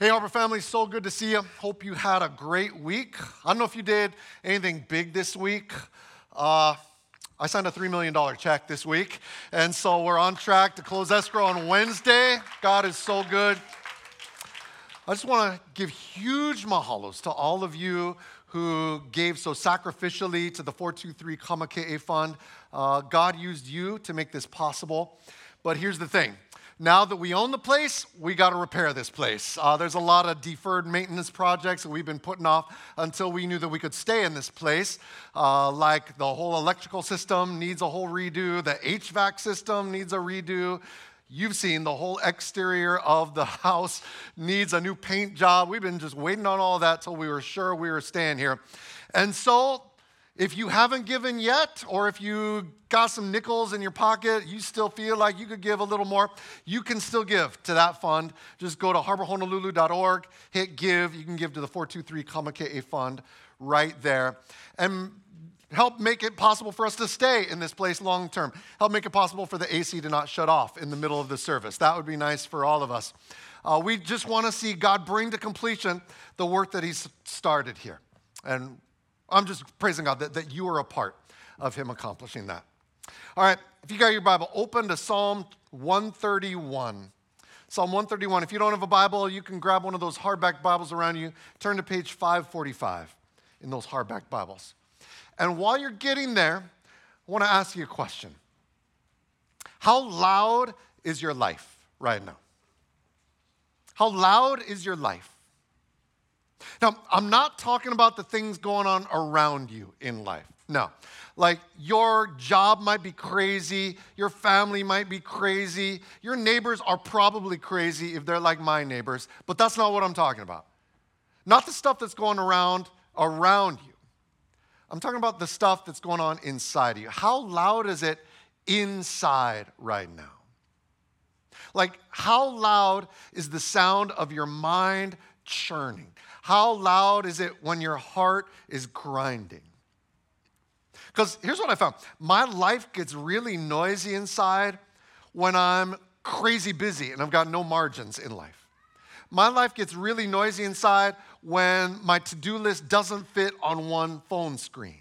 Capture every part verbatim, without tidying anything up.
Hey, Harbor family, so good to see you. Hope you had a great week. I don't know if you did anything big this week. Uh, I signed a three million dollars check this week, and so we're on track to close escrow on Wednesday. God is so good. I just want to give huge mahalos to all of you who gave so sacrificially to the four two three Kama K A Fund. Uh, God used you to make this possible. But here's the thing. Now that we own the place, we got to repair this place. Uh, there's a lot of deferred maintenance projects that we've been putting off until we knew that we could stay in this place. Uh, like the whole electrical system needs a whole redo. The H V A C system needs a redo. You've seen the whole exterior of the house needs a new paint job. We've been just waiting on all that till we were sure we were staying here. And so if you haven't given yet, or if you got some nickels in your pocket, you still feel like you could give a little more, you can still give to that fund. Just go to harbor honolulu dot org, hit give. You can give to the four two three Kama K A Fund right there. And help make it possible for us to stay in this place long term. Help make it possible for the A C to not shut off in the middle of the service. That would be nice for all of us. Uh, we just want to see God bring to completion the work that He's started here. And I'm just praising God that, that you are a part of Him accomplishing that. All right, if you got your Bible, open to Psalm one thirty-one. Psalm one thirty-one. If you don't have a Bible, you can grab one of those hardback Bibles around you. Turn to page five forty-five in those hardback Bibles. And while you're getting there, I want to ask you a question. How loud is your life right now? How loud is your life? Now, I'm not talking about the things going on around you in life. No. Like your job might be crazy, your family might be crazy, your neighbors are probably crazy if they're like my neighbors, but that's not what I'm talking about. Not the stuff that's going around around you. I'm talking about the stuff that's going on inside of you. How loud is it inside right now? Like, how loud is the sound of your mind churning? How loud is it when your heart is grinding? Because here's what I found. My life gets really noisy inside when I'm crazy busy and I've got no margins in life. My life gets really noisy inside when my to-do list doesn't fit on one phone screen.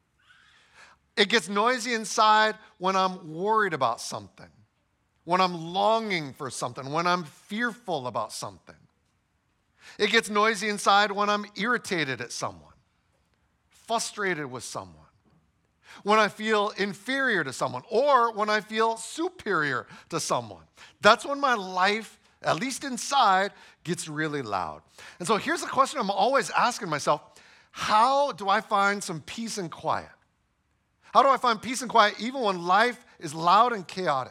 It gets noisy inside when I'm worried about something, when I'm longing for something, when I'm fearful about something. It gets noisy inside when I'm irritated at someone, frustrated with someone, when I feel inferior to someone, or when I feel superior to someone. That's when my life, at least inside, gets really loud. And so here's the question I'm always asking myself. How do I find some peace and quiet? How do I find peace and quiet even when life is loud and chaotic?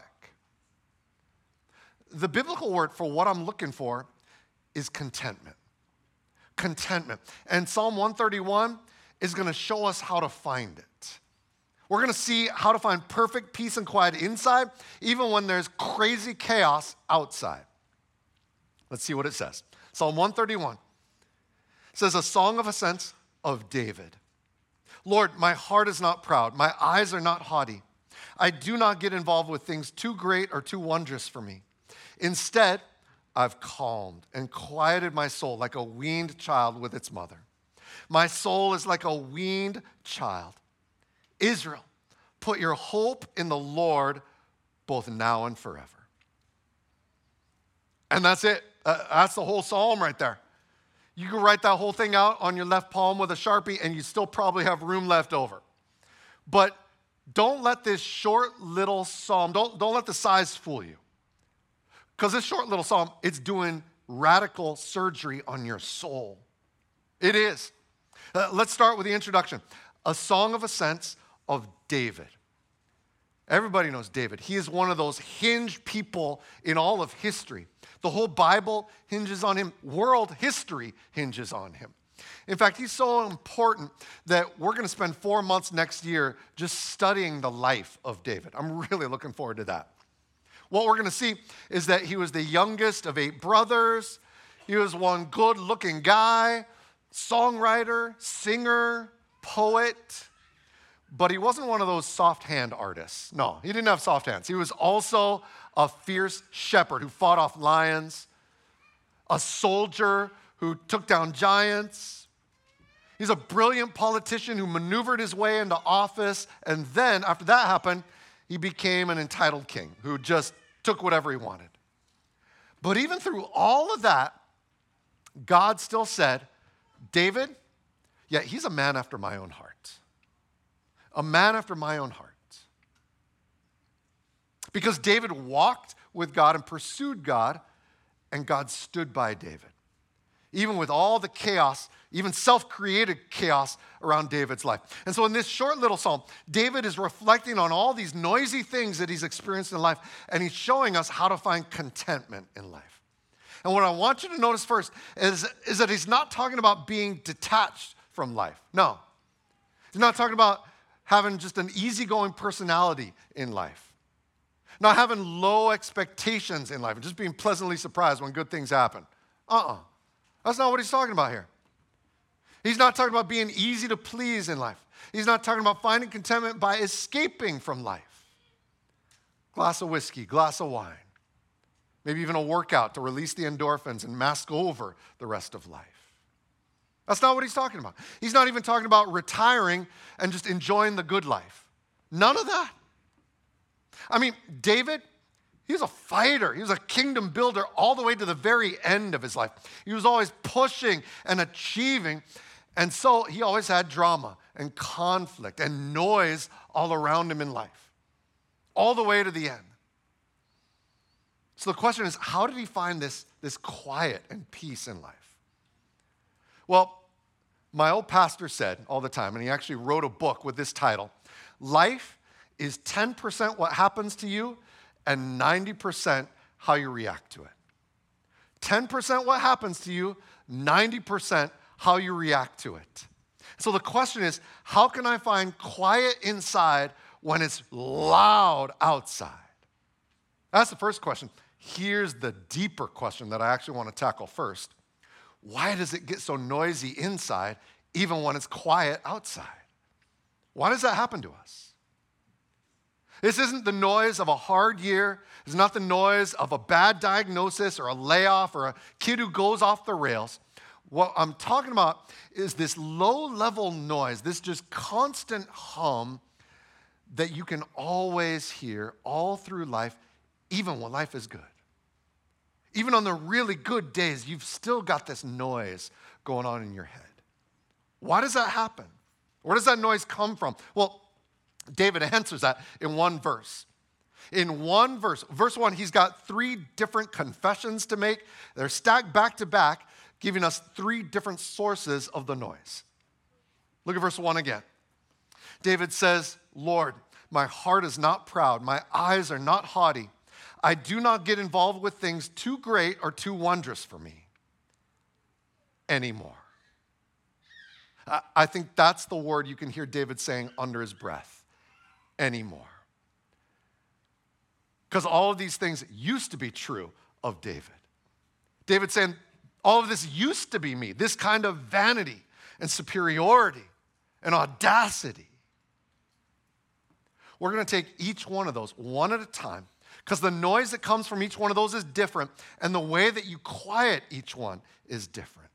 The biblical word for what I'm looking for is contentment. Contentment. And Psalm one thirty-one is going to show us how to find it. We're going to see how to find perfect peace and quiet inside, even when there's crazy chaos outside. Let's see what it says. Psalm one thirty-one says, a song of ascents of David. Lord, my heart is not proud. My eyes are not haughty. I do not get involved with things too great or too wondrous for me. Instead, I've calmed and quieted my soul like a weaned child with its mother. My soul is like a weaned child. Israel, put your hope in the Lord both now and forever. And that's it. Uh, that's the whole psalm right there. You can write that whole thing out on your left palm with a Sharpie and you still probably have room left over. But don't let this short little psalm, don't, don't let the size fool you. Because this short little psalm, it's doing radical surgery on your soul. It is. Uh, let's start with the introduction. A song of ascents of David. Everybody knows David. He is one of those hinged people in all of history. The whole Bible hinges on him. World history hinges on him. In fact, he's so important that we're going to spend four months next year just studying the life of David. I'm really looking forward to that. What we're going to see is that he was the youngest of eight brothers. He was one good-looking guy, songwriter, singer, poet. But he wasn't one of those soft hand artists. No, he didn't have soft hands. He was also a fierce shepherd who fought off lions. a soldier who took down giants. He's a brilliant politician who maneuvered his way into office. And then, after that happened, he became an entitled king who just took whatever he wanted. But even through all of that, God still said, David, yeah, he's a man after my own heart. A man after my own heart. Because David walked with God and pursued God, and God stood by David. Even with all the chaos, even self-created chaos around David's life. And so in this short little psalm, David is reflecting on all these noisy things that he's experienced in life, and he's showing us how to find contentment in life. And what I want you to notice first is, is that he's not talking about being detached from life. No. He's not talking about having just an easygoing personality in life. Not having low expectations in life and just being pleasantly surprised when good things happen. Uh-uh. That's not what he's talking about here. He's not talking about being easy to please in life. He's not talking about finding contentment by escaping from life. Glass of whiskey, glass of wine. Maybe even a workout to release the endorphins and mask over the rest of life. That's not what he's talking about. He's not even talking about retiring and just enjoying the good life. None of that. I mean, David, he was a fighter. He was a kingdom builder all the way to the very end of his life. He was always pushing and achieving. And so he always had drama and conflict and noise all around him in life, all the way to the end. So the question is, how did he find this, this quiet and peace in life? Well, my old pastor said all the time, and he actually wrote a book with this title, Life is ten percent what happens to you and ninety percent how you react to it. ten percent what happens to you, ninety percent how you react to it. So the question is, how can I find quiet inside when it's loud outside? That's the first question. Here's the deeper question that I actually want to tackle first. Why does it get so noisy inside even when it's quiet outside? Why does that happen to us? This isn't the noise of a hard year. It's not the noise of a bad diagnosis or a layoff or a kid who goes off the rails. What I'm talking about is this low-level noise, this just constant hum that you can always hear all through life, even when life is good. Even on the really good days, you've still got this noise going on in your head. Why does that happen? Where does that noise come from? Well, David answers that in one verse. In one verse, verse one, he's got three different confessions to make. They're stacked back to back, giving us three different sources of the noise. Look at verse one again. David says, Lord, my heart is not proud. My eyes are not haughty. I do not get involved with things too great or too wondrous for me anymore. I think that's the word you can hear David saying under his breath. Anymore. Because all of these things used to be true of David. David saying, all of this used to be me, this kind of vanity and superiority and audacity. We're going to take each one of those one at a time, because the noise that comes from each one of those is different, and the way that you quiet each one is different.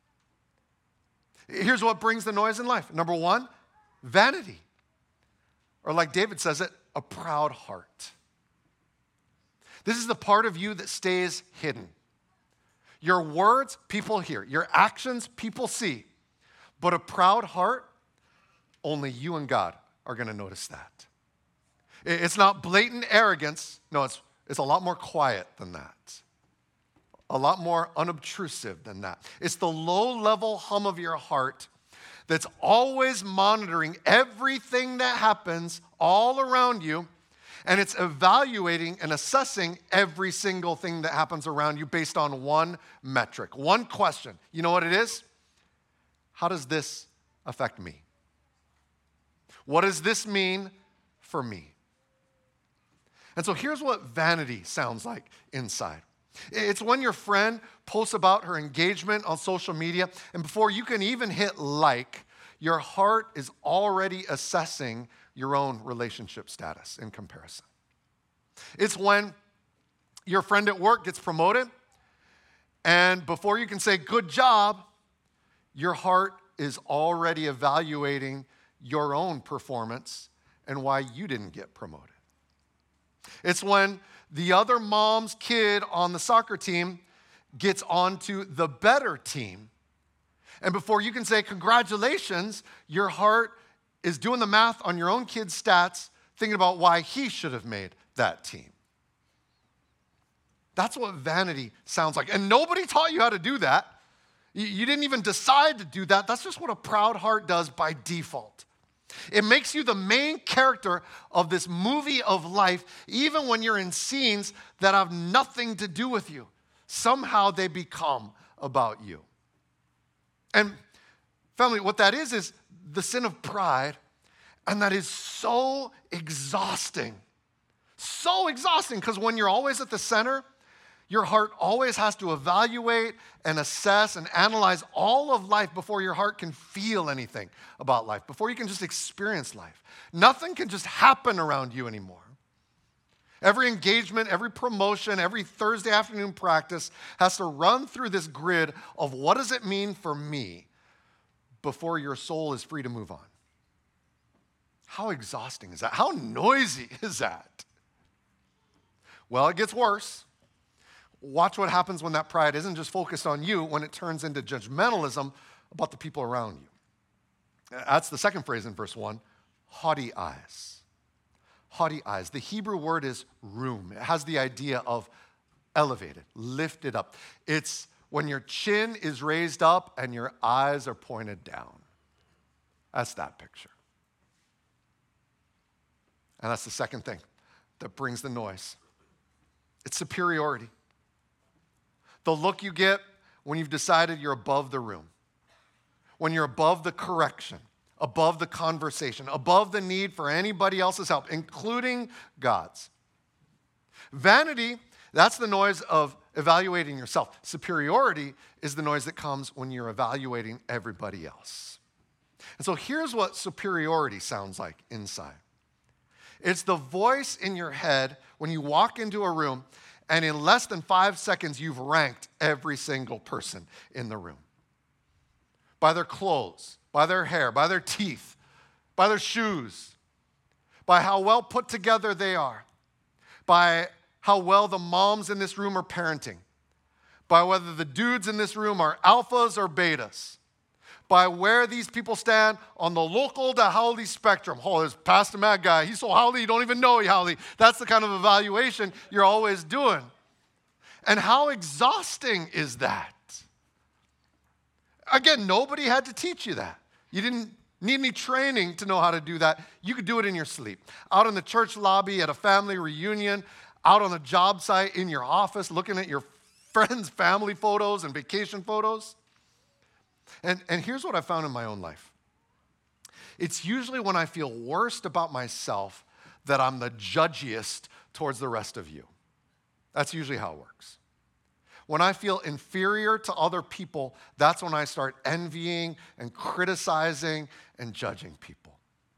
Here's what brings the noise in life. Number one, vanity. Or like David says it, a proud heart. This is the part of you that stays hidden. Your words, people hear. Your actions, people see. But a proud heart, only you and God are going to notice that. It's not blatant arrogance. No, it's, it's a lot more quiet than that. A lot more unobtrusive than that. It's the low-level hum of your heart that's always monitoring everything that happens all around you, and it's evaluating and assessing every single thing that happens around you based on one metric, one question. You know what it is? How does this affect me? What does this mean for me? And so here's what vanity sounds like inside. It's when your friend posts about her engagement on social media, and before you can even hit like, your heart is already assessing your own relationship status in comparison. It's when your friend at work gets promoted, And before you can say good job, your heart is already evaluating your own performance and why you didn't get promoted. It's when the other mom's kid on the soccer team gets onto the better team. And before you can say congratulations, your heart is doing the math on your own kid's stats, thinking about why he should have made that team. That's what vanity sounds like. And nobody taught you how to do that. You didn't even decide to do that. That's just what a proud heart does by default. It makes you the main character of this movie of life, even when you're in scenes that have nothing to do with you. Somehow they become about you. And family, what that is, is the sin of pride, and that is so exhausting. So exhausting, because when you're always at the center, your heart always has to evaluate and assess and analyze all of life before your heart can feel anything about life, before you can just experience life. Nothing can just happen around you anymore. Every engagement, every promotion, every Thursday afternoon practice has to run through this grid of what does it mean for me before your soul is free to move on. How exhausting is that? How noisy is that? Well, it gets worse. Watch what happens when that pride isn't just focused on you, when it turns into judgmentalism about the people around you. That's the second phrase in verse one, haughty eyes. Haughty eyes. The Hebrew word is room. It has the idea of elevated, lifted up. It's when your chin is raised up and your eyes are pointed down. That's that picture. And that's the second thing that brings the noise. It's superiority. The look you get when you've decided you're above the room, when you're above the correction, above the conversation, above the need for anybody else's help, including God's. Vanity, that's the noise of evaluating yourself. Superiority is the noise that comes when you're evaluating everybody else. And so here's what superiority sounds like inside. It's the voice in your head when you walk into a room and in less than five seconds, you've ranked every single person in the room. By their clothes, by their hair, by their teeth, by their shoes, by how well put together they are, by how well the moms in this room are parenting, by whether the dudes in this room are alphas or betas, by where these people stand on the local to Howley spectrum. Oh, there's Pastor Matt guy. He's so Howley, you don't even know he Howley. That's the kind of evaluation you're always doing. And how exhausting is that? Again, nobody had to teach you that. You didn't need any training to know how to do that. You could do it in your sleep. Out in the church lobby, at a family reunion, out on a job site, in your office, looking at your friends' family photos and vacation photos. And, and here's what I found in my own life. It's usually when I feel worst about myself that I'm the judgiest towards the rest of you. That's usually how it works. When I feel inferior to other people, that's when I start envying and criticizing and judging people.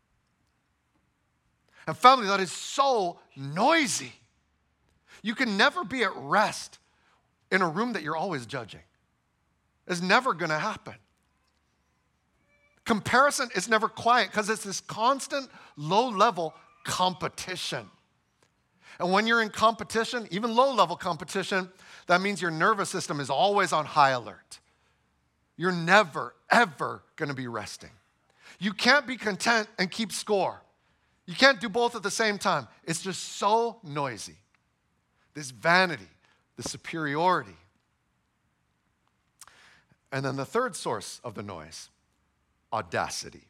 And family, that is so noisy. You can never be at rest in a room that you're always judging. It's never going to happen. Comparison is never quiet because it's this constant low-level competition. And when you're in competition, even low-level competition, that means your nervous system is always on high alert. You're never, ever going to be resting. You can't be content and keep score. You can't do both at the same time. It's just so noisy. This vanity, the superiority. And then the third source of the noise, audacity.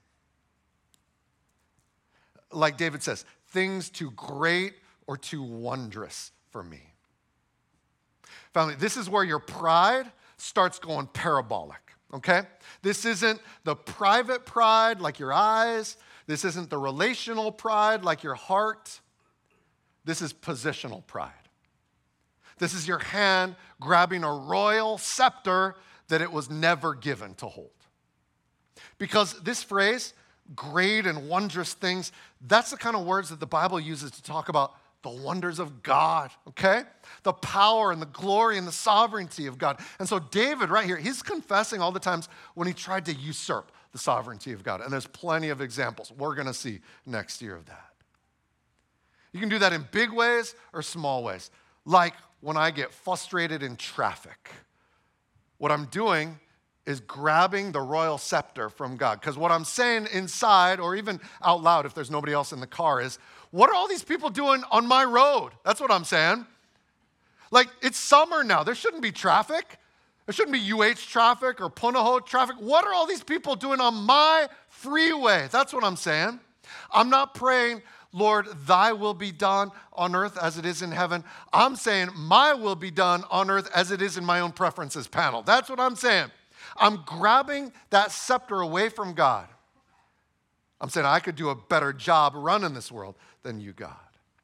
Like David says, things too great or too wondrous for me. Family, this is where your pride starts going parabolic, okay? This isn't the private pride like your eyes. This isn't the relational pride like your heart. This is positional pride. This is your hand grabbing a royal scepter that it was never given to hold. Because this phrase, great and wondrous things, that's the kind of words that the Bible uses to talk about the wonders of God, okay? The power and the glory and the sovereignty of God. And so David right here, he's confessing all the times when he tried to usurp the sovereignty of God. And there's plenty of examples we're going to see next year of that. You can do that in big ways or small ways. Like when I get frustrated in traffic, what I'm doing is grabbing the royal scepter from God. Because what I'm saying inside or even out loud if there's nobody else in the car is, what are all these people doing on my road? That's what I'm saying. Like, it's summer now. There shouldn't be traffic. There shouldn't be U H traffic or Punahou traffic. What are all these people doing on my freeway? That's what I'm saying. I'm not praying, Lord, thy will be done on earth as it is in heaven. I'm saying my will be done on earth as it is in my own preferences panel. That's what I'm saying. I'm grabbing that scepter away from God. I'm saying I could do a better job running this world than you, God.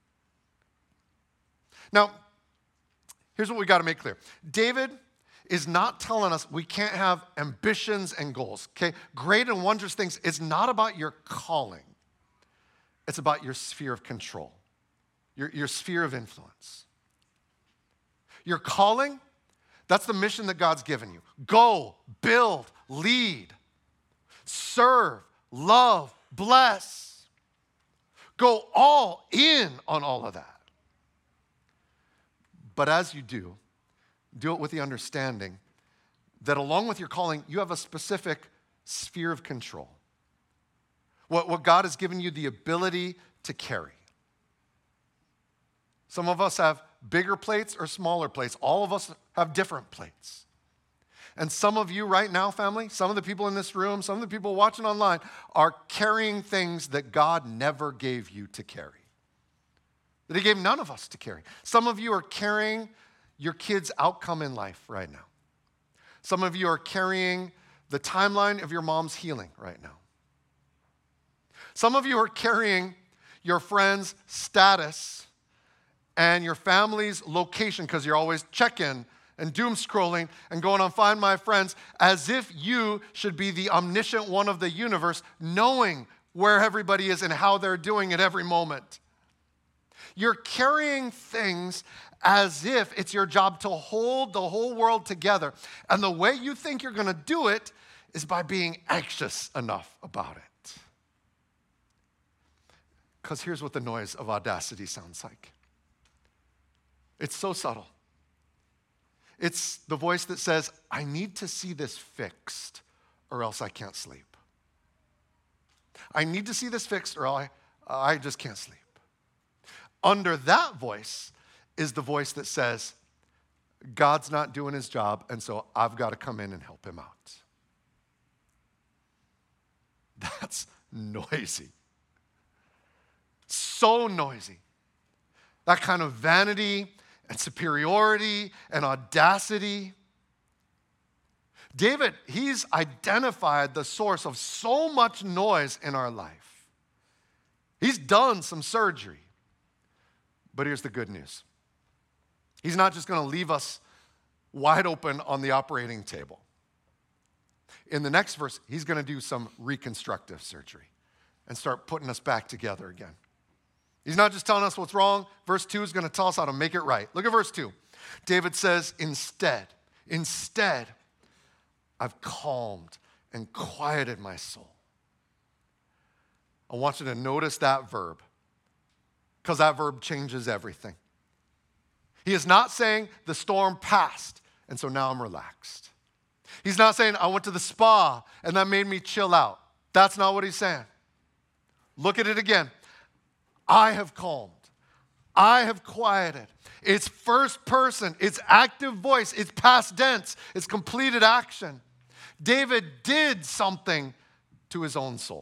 Now, here's what we got to make clear. David is not telling us we can't have ambitions and goals, okay? Great and wondrous things. It's not about your calling. It's about your sphere of control, your, your sphere of influence. Your calling, that's the mission that God's given you. Go, build, lead, serve, love, bless. Go all in on all of that. But as you do, do it with the understanding that along with your calling, you have a specific sphere of control. What, what God has given you the ability to carry. Some of us have bigger plates or smaller plates. All of us have different plates. And some of you right now, family, some of the people in this room, some of the people watching online are carrying things that God never gave you to carry. That he gave none of us to carry. Some of you are carrying your kids' outcome in life right now. Some of you are carrying the timeline of your mom's healing right now. Some of you are carrying your friend's status and your family's location because you're always checking and doom scrolling and going on Find My Friends as if you should be the omniscient one of the universe, knowing where everybody is and how they're doing at every moment. You're carrying things as if it's your job to hold the whole world together. And the way you think you're going to do it is by being anxious enough about it. Because here's what the noise of audacity sounds like. It's so subtle. It's the voice that says, I need to see this fixed or else I can't sleep. I need to see this fixed or I, I just can't sleep. Under that voice is the voice that says, God's not doing his job, and so I've got to come in and help him out. That's noisy. So noisy. That kind of vanity and superiority and audacity. David, he's identified the source of so much noise in our life. He's done some surgery. But here's the good news. He's not just going to leave us wide open on the operating table. In the next verse, he's going to do some reconstructive surgery and start putting us back together again. He's not just telling us what's wrong. Verse two is going to tell us how to make it right. Look at verse two. David says, instead, instead, I've calmed and quieted my soul. I want you to notice that verb, because that verb changes everything. He is not saying the storm passed, and so now I'm relaxed. He's not saying I went to the spa, and that made me chill out. That's not what he's saying. Look at it again. I have calmed. I have quieted. It's first person. It's active voice. It's past tense. It's completed action. David did something to his own soul.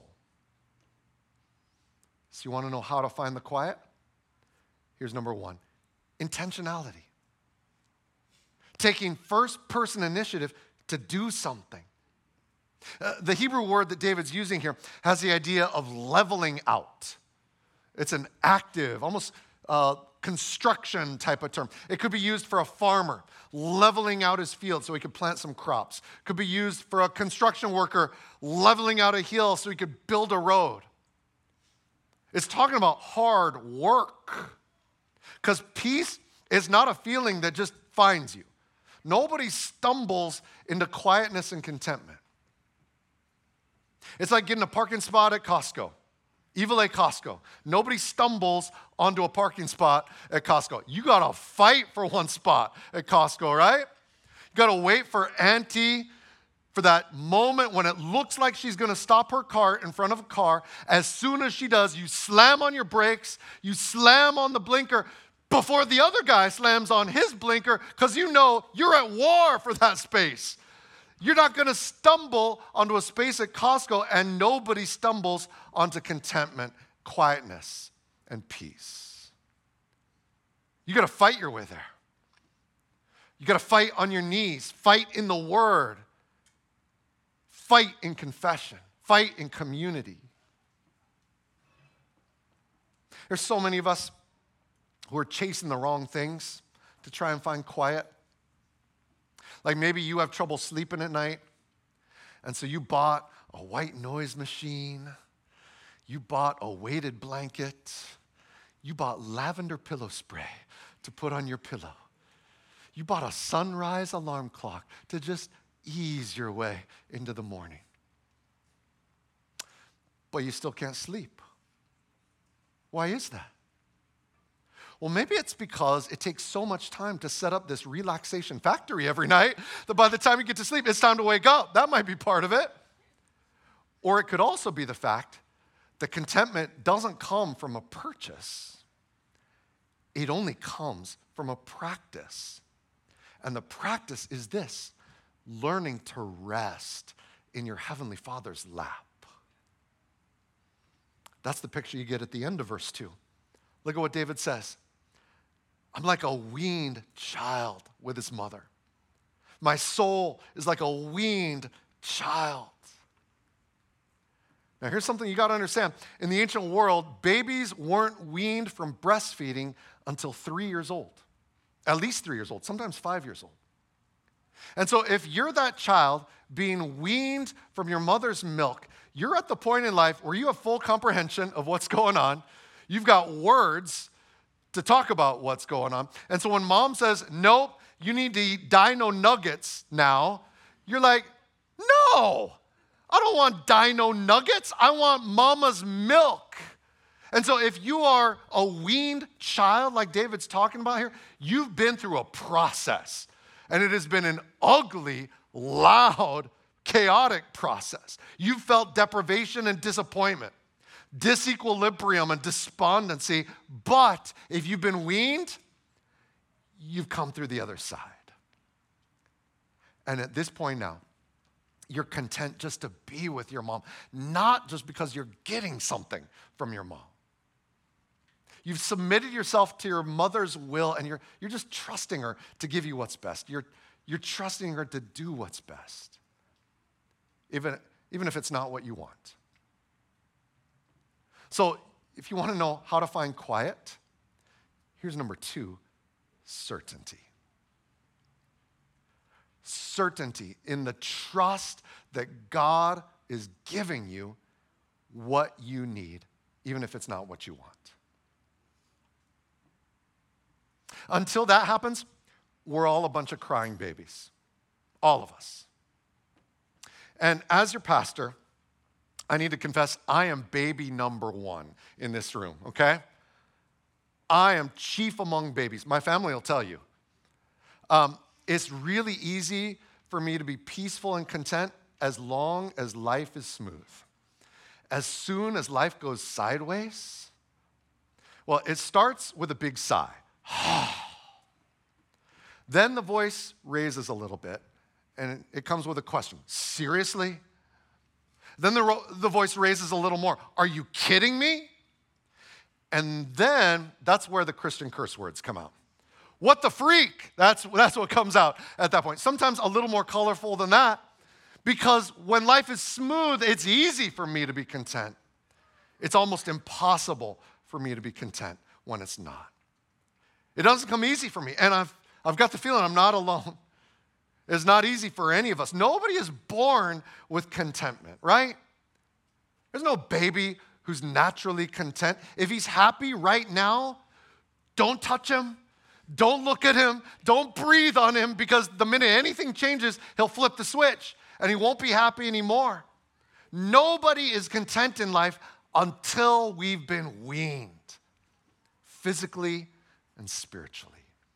So you want to know how to find the quiet? Here's number one, intentionality. Taking first-person initiative to do something. Uh, the Hebrew word that David's using here has the idea of leveling out. It's an active, almost uh, construction type of term. It could be used for a farmer leveling out his field so he could plant some crops. It could be used for a construction worker leveling out a hill so he could build a road. It's talking about hard work. Because peace is not a feeling that just finds you. Nobody stumbles into quietness and contentment. It's like getting a parking spot at Costco. Evil A Costco. Nobody stumbles onto a parking spot at Costco. You got to fight for one spot at Costco, right? You got to wait for Auntie for that moment when it looks like she's going to stop her cart in front of a car. As soon as she does, you slam on your brakes, you slam on the blinker before the other guy slams on his blinker because you know you're at war for that space. You're not going to stumble onto a space at Costco, and nobody stumbles onto contentment, quietness, and peace. You got to fight your way there. You got to fight on your knees, fight in the Word, fight in confession, fight in community. There's so many of us who are chasing the wrong things to try and find quiet. Like maybe you have trouble sleeping at night, and so you bought a white noise machine, you bought a weighted blanket, you bought lavender pillow spray to put on your pillow. You bought a sunrise alarm clock to just ease your way into the morning. But you still can't sleep. Why is that? Well, maybe it's because it takes so much time to set up this relaxation factory every night that by the time you get to sleep, it's time to wake up. That might be part of it. Or it could also be the fact that contentment doesn't come from a purchase. It only comes from a practice. And the practice is this: learning to rest in your Heavenly Father's lap. That's the picture you get at the end of verse two. Look at what David says. I'm like a weaned child with his mother. My soul is like a weaned child. Now, here's something you got to understand. In the ancient world, babies weren't weaned from breastfeeding until three years old. At least three years old, sometimes five years old. And so if you're that child being weaned from your mother's milk, you're at the point in life where you have full comprehension of what's going on. You've got words to talk about what's going on. And so when mom says, nope, you need to eat Dino Nuggets now, you're like, no, I don't want Dino Nuggets. I want mama's milk. And so if you are a weaned child like David's talking about here, you've been through a process. And it has been an ugly, loud, chaotic process. You've felt deprivation and disappointment, disequilibrium and despondency, but if you've been weaned, you've come through the other side. And at this point now, you're content just to be with your mom, not just because you're getting something from your mom. You've submitted yourself to your mother's will, and you're, you're just trusting her to give you what's best. You're, you're trusting her to do what's best, even, even if it's not what you want. So if you want to know how to find quiet, here's number two, certainty. Certainty in the trust that God is giving you what you need, even if it's not what you want. Until that happens, we're all a bunch of crying babies, all of us. And as your pastor, I need to confess, I am baby number one in this room, okay? I am chief among babies. My family will tell you. Um, it's really easy for me to be peaceful and content as long as life is smooth. As soon as life goes sideways, well, it starts with a big sigh. Then the voice raises a little bit, and it comes with a question. Seriously? Then the, ro- the voice raises a little more. Are you kidding me? And then that's where the Christian curse words come out. What the freak? That's, that's what comes out at that point. Sometimes a little more colorful than that, because when life is smooth, it's easy for me to be content. It's almost impossible for me to be content when it's not. It doesn't come easy for me, and I've, I've got the feeling I'm not alone. It's not easy for any of us. Nobody is born with contentment, right? There's no baby who's naturally content. If he's happy right now, don't touch him. Don't look at him. Don't breathe on him, because the minute anything changes, he'll flip the switch and he won't be happy anymore. Nobody is content in life until we've been weaned, physically and spiritually.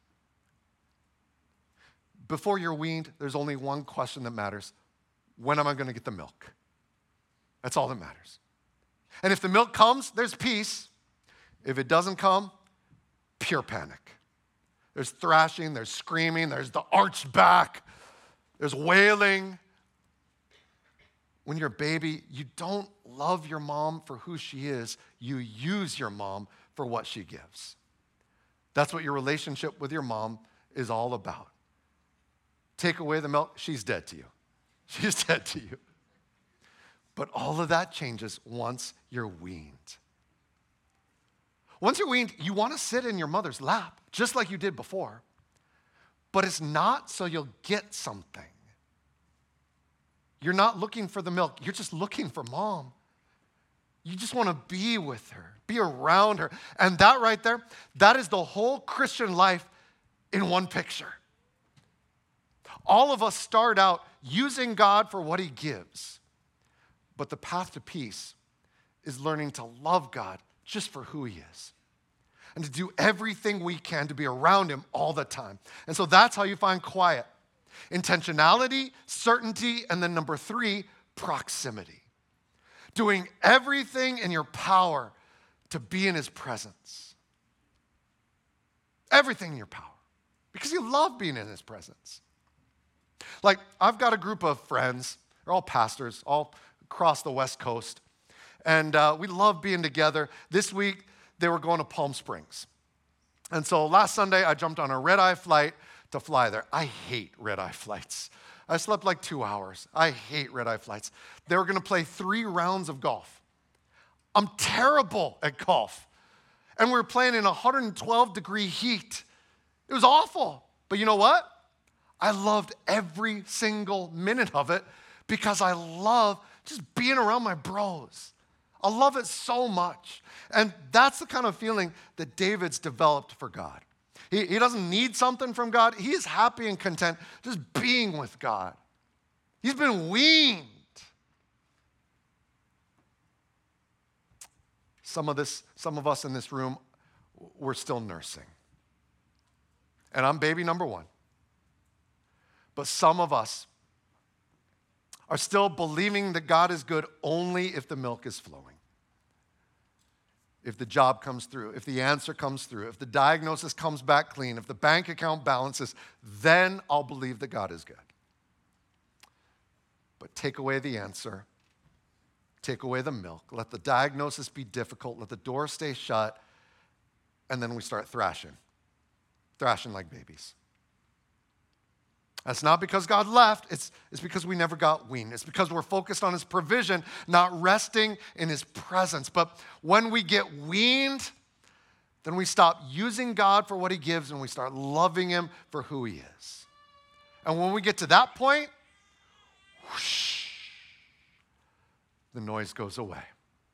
Before you're weaned, there's only one question that matters. When am I going to get the milk? That's all that matters. And if the milk comes, there's peace. If it doesn't come, pure panic. There's thrashing, there's screaming, there's the arched back, there's wailing. When you're a baby, you don't love your mom for who she is. You use your mom for what she gives. That's what your relationship with your mom is all about. Take away the milk, she's dead to you. She's dead to you. But all of that changes once you're weaned. Once you're weaned, you want to sit in your mother's lap, just like you did before. But it's not so you'll get something. You're not looking for the milk. You're just looking for mom. You just want to be with her, be around her. And that right there, that is the whole Christian life in one picture. All of us start out using God for what he gives. But the path to peace is learning to love God just for who he is, and to do everything we can to be around him all the time. And so that's how you find quiet. Intentionality, certainty, and then number three, proximity. Doing everything in your power to be in his presence. Everything in your power, because you love being in his presence. Like, I've got a group of friends, they're all pastors, all across the West Coast. And uh, we love being together. This week, they were going to Palm Springs. And so last Sunday, I jumped on a red-eye flight to fly there. I hate red-eye flights. I slept like two hours. I hate red-eye flights. They were going to play three rounds of golf. I'm terrible at golf. And we were playing in one hundred twelve degree heat. It was awful. But you know what? I loved every single minute of it, because I love just being around my bros. I love it so much. And that's the kind of feeling that David's developed for God. He, he doesn't need something from God. He is happy and content just being with God. He's been weaned. Some of this, some of us in this room, we're still nursing. And I'm baby number one. But some of us are still believing that God is good only if the milk is flowing. If the job comes through, if the answer comes through, if the diagnosis comes back clean, if the bank account balances, then I'll believe that God is good. But take away the answer, take away the milk, let the diagnosis be difficult, let the door stay shut, and then we start thrashing, thrashing like babies. That's not because God left, it's, it's because we never got weaned. It's because we're focused on his provision, not resting in his presence. But when we get weaned, then we stop using God for what he gives and we start loving him for who he is. And when we get to that point, whoosh, the noise goes away.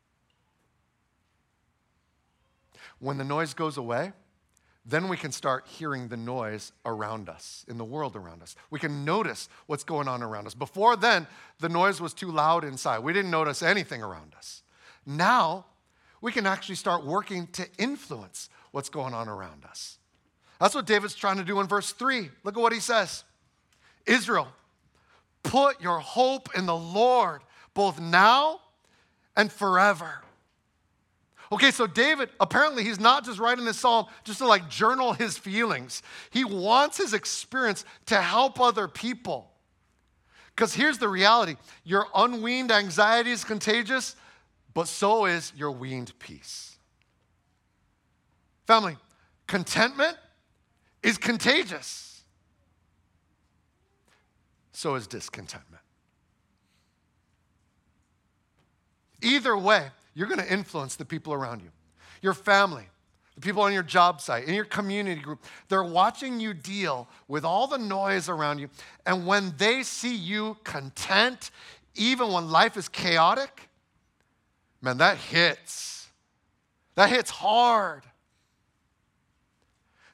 When the noise goes away, then we can start hearing the noise around us, in the world around us. We can notice what's going on around us. Before then, the noise was too loud inside. We didn't notice anything around us. Now, we can actually start working to influence what's going on around us. That's what David's trying to do in verse three. Look at what he says. Israel, put your hope in the Lord, both now and forever. Okay, so David, apparently he's not just writing this psalm just to like journal his feelings. He wants his experience to help other people. Because here's the reality. Your unweaned anxiety is contagious, but so is your weaned peace. Family, contentment is contagious. So is discontentment. Either way, you're going to influence the people around you, your family, the people on your job site, in your community group. They're watching you deal with all the noise around you. And when they see you content, even when life is chaotic, man, that hits. That hits hard.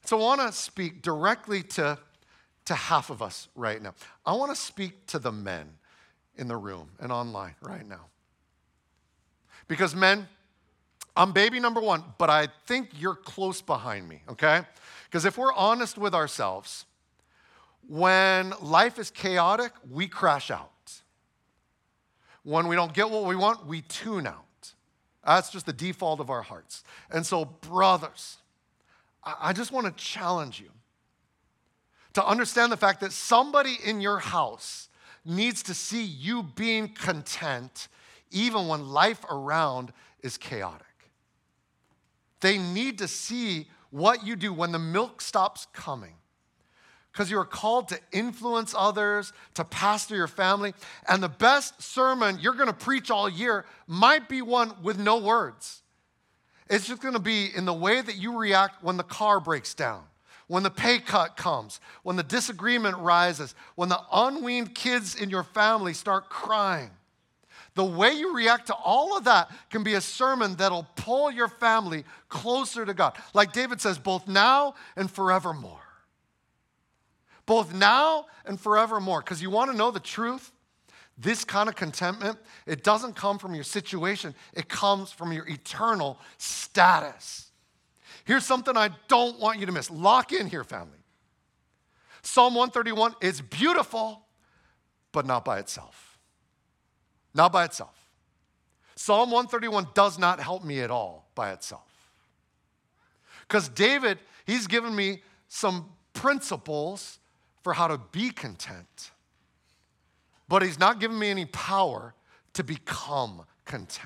So I want to speak directly to, to half of us right now. I want to speak to the men in the room and online right now. Because men, I'm baby number one, but I think you're close behind me, okay? Because if we're honest with ourselves, when life is chaotic, we crash out. When we don't get what we want, we tune out. That's just the default of our hearts. And so, brothers, I just want to challenge you to understand the fact that somebody in your house needs to see you being content even when life around is chaotic. They need to see what you do when the milk stops coming. Because you are called to influence others, to pastor your family. And the best sermon you're going to preach all year might be one with no words. It's just going to be in the way that you react when the car breaks down, when the pay cut comes, when the disagreement rises, when the unweaned kids in your family start crying. The way you react to all of that can be a sermon that'll pull your family closer to God. Like David says, both now and forevermore. Both now and forevermore. Because you want to know the truth? This kind of contentment, it doesn't come from your situation. It comes from your eternal status. Here's something I don't want you to miss. Lock in here, family. Psalm one thirty-one is beautiful, but not by itself. Not by itself. Psalm one thirty-one does not help me at all by itself. Because David, he's given me some principles for how to be content. But he's not given me any power to become content.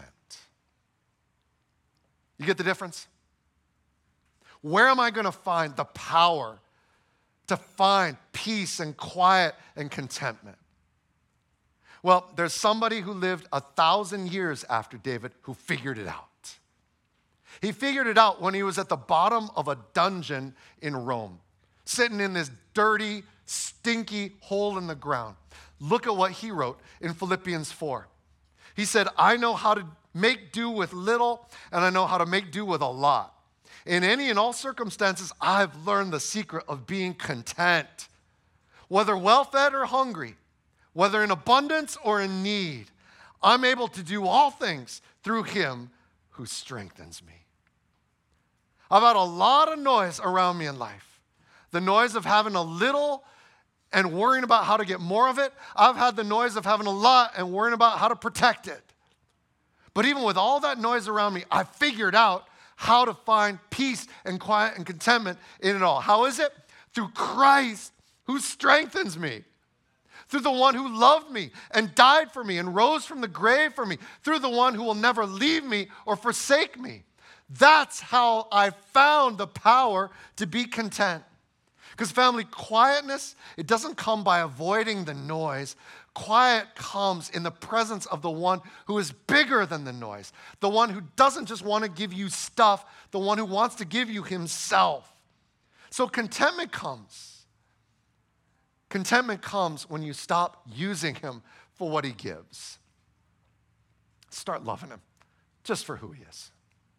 You get the difference? Where am I going to find the power to find peace and quiet and contentment? Well, there's somebody who lived a thousand years after David who figured it out. He figured it out when he was at the bottom of a dungeon in Rome, sitting in this dirty, stinky hole in the ground. Look at what he wrote in Philippians four. He said, I know how to make do with little, and I know how to make do with a lot. In any and all circumstances, I've learned the secret of being content. Whether well-fed or hungry, whether in abundance or in need, I'm able to do all things through him who strengthens me. I've had a lot of noise around me in life. The noise of having a little and worrying about how to get more of it. I've had the noise of having a lot and worrying about how to protect it. But even with all that noise around me, I figured out how to find peace and quiet and contentment in it all. How is it? Through Christ who strengthens me. Through the one who loved me and died for me and rose from the grave for me. Through the one who will never leave me or forsake me. That's how I found the power to be content. Because family, quietness, it doesn't come by avoiding the noise. Quiet comes in the presence of the one who is bigger than the noise. The one who doesn't just want to give you stuff, the one who wants to give you himself. So contentment comes. Contentment comes when you stop using him for what he gives. Start loving him just for who he is.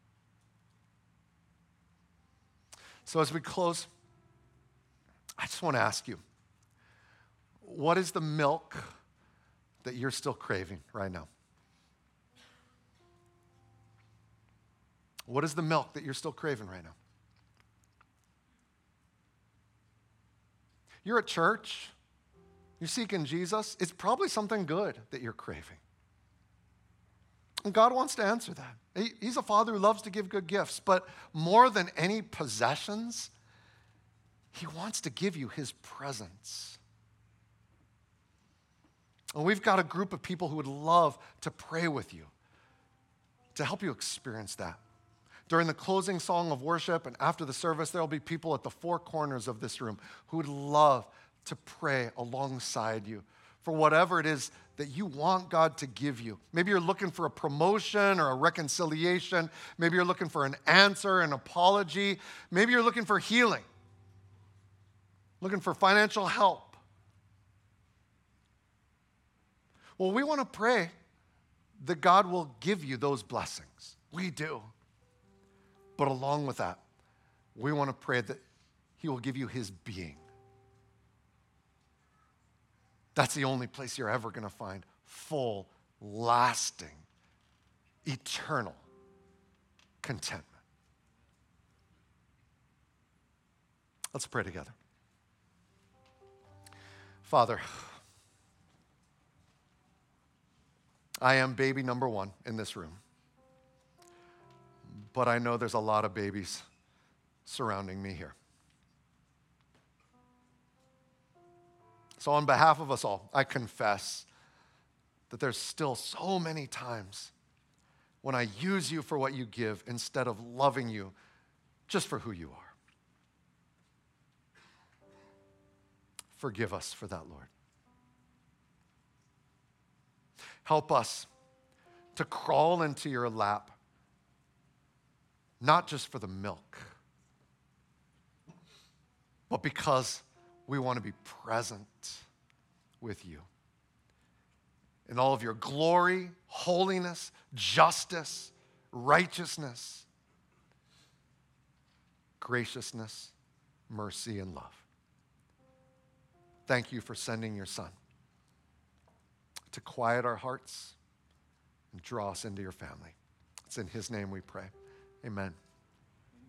So as we close, I just want to ask you, what is the milk that you're still craving right now? What is the milk that you're still craving right now? You're at church, you're seeking Jesus, it's probably something good that you're craving. And God wants to answer that. He, he's a father who loves to give good gifts, but more than any possessions, he wants to give you his presence. And we've got a group of people who would love to pray with you, to help you experience that. During the closing song of worship and after the service, there will be people at the four corners of this room who would love to pray alongside you for whatever it is that you want God to give you. Maybe you're looking for a promotion or a reconciliation. Maybe you're looking for an answer, an apology. Maybe you're looking for healing, looking for financial help. Well, we want to pray that God will give you those blessings. We do. But along with that, we want to pray that He will give you his being. That's the only place you're ever going to find full, lasting, eternal contentment. Let's pray together. Father, I am baby number one in this room, but I know there's a lot of babies surrounding me here. So on behalf of us all, I confess that there's still so many times when I use you for what you give instead of loving you just for who you are. Forgive us for that, Lord. Help us to crawl into your lap, not just for the milk, but because we want to be present with you in all of your glory, holiness, justice, righteousness, graciousness, mercy, and love. Thank you for sending your Son to quiet our hearts and draw us into your family. It's in his name we pray. Amen.